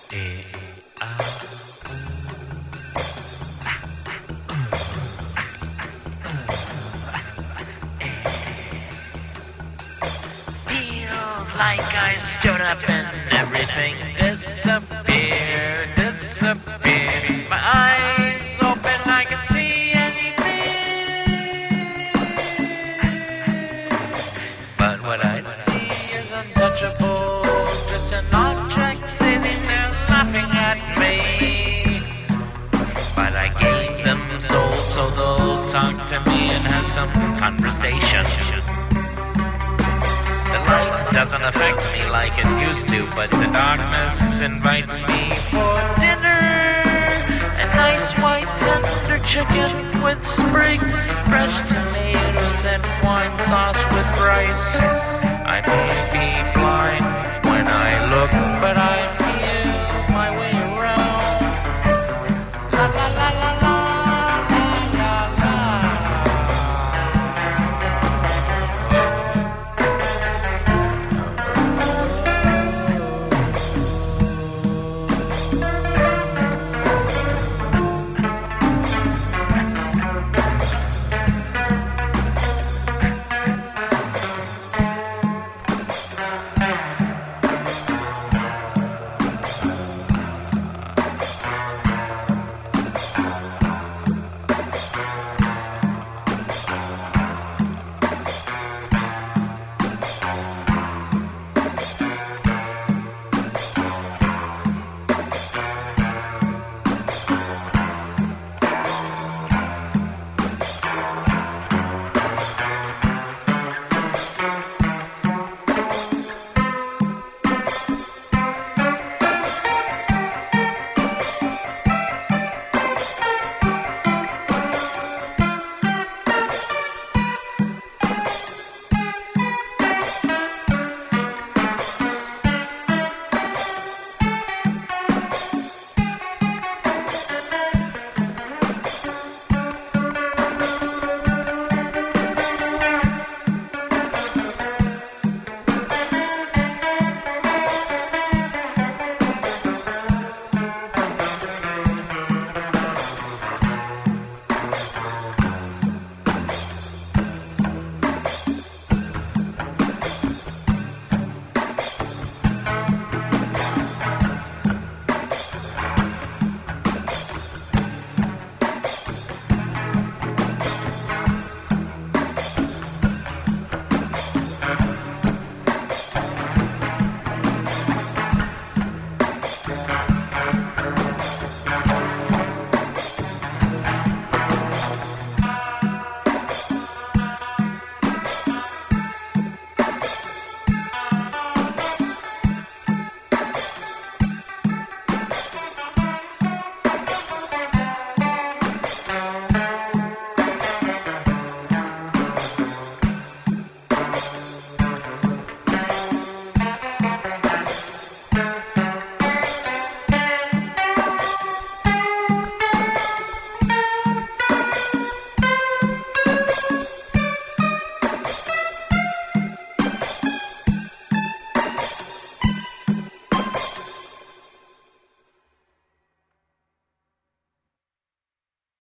Eh, ah. Feels like I stood up and everything disappeared. My eyes open, I can see anything. But what I see is untouchable, just an object sitting there laughing at me. But I gave them soul so they'll talk to me and have some conversation. The light doesn't affect me like it used to, but the darkness invites me for dinner. A nice white tender chicken with sprigs, fresh tomatoes and wine sauce with rice. I may be blind when I look, but I